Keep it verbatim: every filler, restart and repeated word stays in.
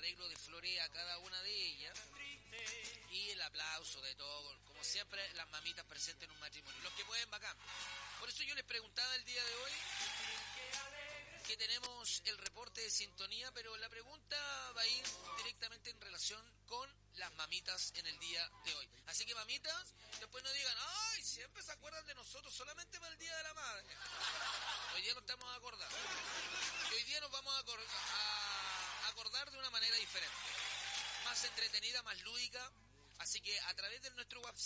arreglo de flores a cada una de ellas y el aplauso de todo, como siempre las mamitas presentes en un matrimonio, los que pueden bacán. Por eso yo les preguntaba el día de hoy que tenemos el reporte de sintonía, pero la pregunta va a ir directamente en relación con las mamitas en el día de hoy. Así que mamitas, después no digan, ay, siempre se acuerdan de nosotros solamente para el Día de la Madre. Hoy día nos estamos acordando. Y hoy día nos vamos a, acor- a acordar de una manera diferente, más entretenida, más lúdica. Así que a través de nuestro WhatsApp